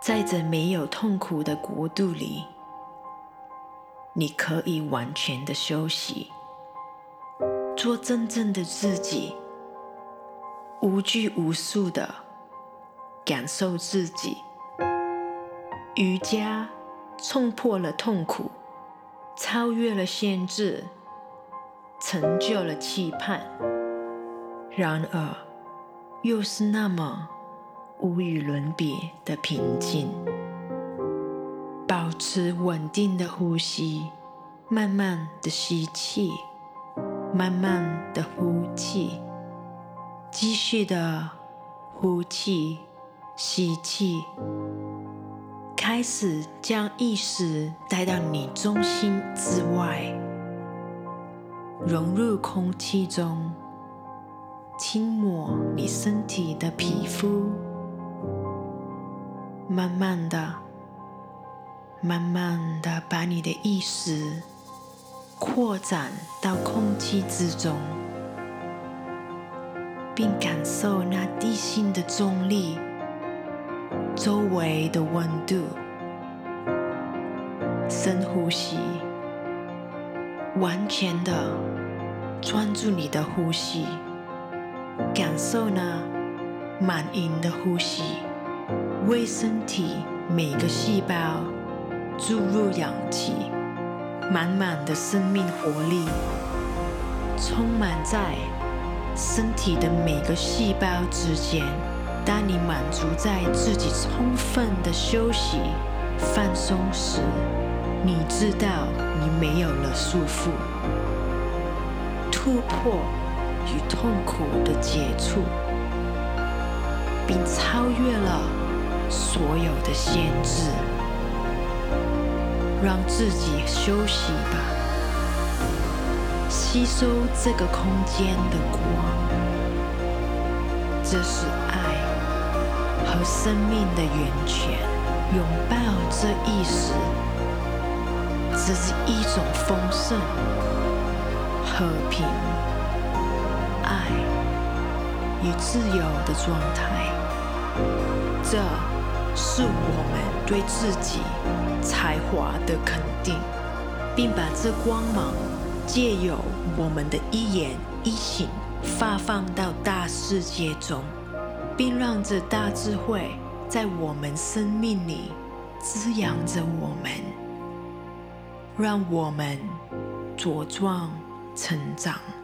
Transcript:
在这没有痛苦的国度里，你可以完全的休息，做真正的自己，无拘无束的感受自己。瑜伽冲破了痛苦，超越了限制，成就了期盼，然而又是那么无与伦比的平静。保持稳定的呼吸，慢慢的吸气，慢慢的呼气，继续的呼气，吸气，开始将意识带到你中心之外，融入空气中，轻抹你身体的皮肤，慢慢的把你的意识扩展到空气之中，并感受那地心的重力，周围的温度。深呼吸，完全的专注你的呼吸，感受那满盈的呼吸，为身体每个细胞注入氧气，满满的生命活力充满在身体的每个细胞之间。当你满足在自己充分的休息放松时，你知道你没有了束缚，突破与痛苦的接触，并超越了所有的限制。让自己休息吧，吸收这个空间的光，这是爱和生命的源泉。拥抱这意识，这是一种丰盛、和平、爱与自由的状态。这是我们对自己才华的肯定，并把这光芒借由我们的一言一行发放到大世界中，并让这大智慧在我们生命里滋养着我们，让我们茁壮成长。